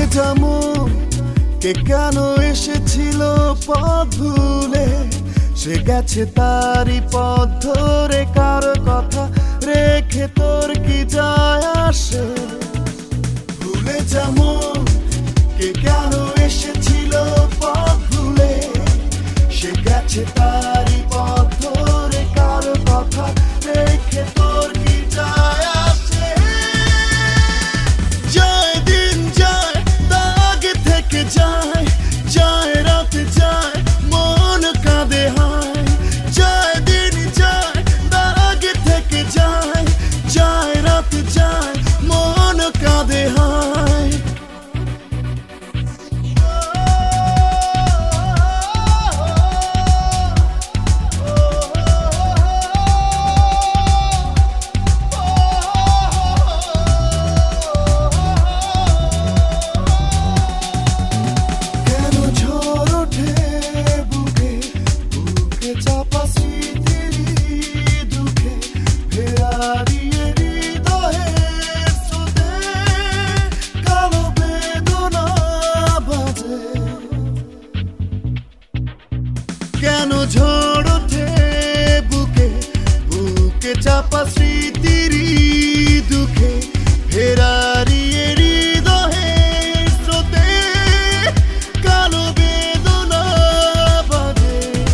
যেমন কে কেন এসেছিল পথ ভুলে, সে গেছে তারই পথ ধরে। কারো কথা রেখে তোর কি যায় আসে? ভুলে যেমন কে কেন এসেছিল পথ ভুলে, সে গেছে তারই পথ ধরে। কারো কথা রেখে তোর কি যায় আসে? যায় দিন যায়, দাগ থেকে যায়, যায় রাত যায়, মন কাঁদে হায়। যায় দিন যায়, দাগ থেকে যায়, যায় রাত যায়, মন কাঁদে হায়। চাপা স্মৃতির দুঃখে ফেরারিয়ে হৃদয়ের স্রোতে কালো বেদনা বাজে। কেন ঝড় ওঠে বুকে, বুকে চাপা স্মৃতির দুঃখে ফেরারিয়ে হৃদয়ের স্রোতে কালো বেদনা বাজে।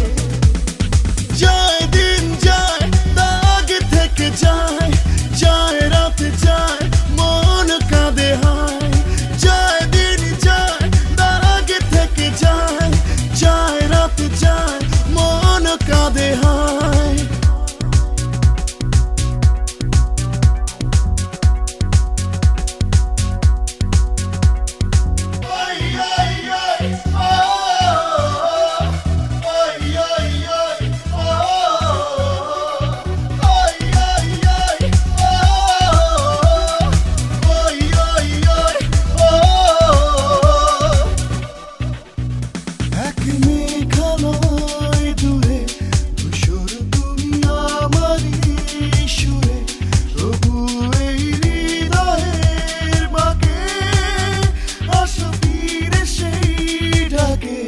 যায় দিন যায়, দাগ থেকে যায়, যায় রাত যায়, মন কাঁদে হায়। যায় দিন যায়, দাগ থেকে যায়, যায় রাত যায়, মন কাঁদে হায়। এক মেঘালয় দূরে ধূসর তুমি আমারই সুরে, তবু এই হৃদয়ের বাঁকে আসো ফিরে সেই ডাকে।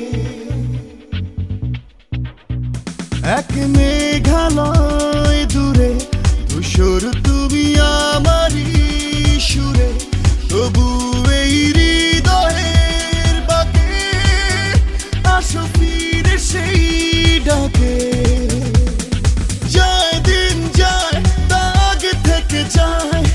এক মেঘালয় দূরে ধূসর তুমি আমারই সুরে, তবু এই হৃদয়ের বাঁকে আসো ফিরে সেই ডাকে। যায় দিন যায়, দাগ থেকে যায়,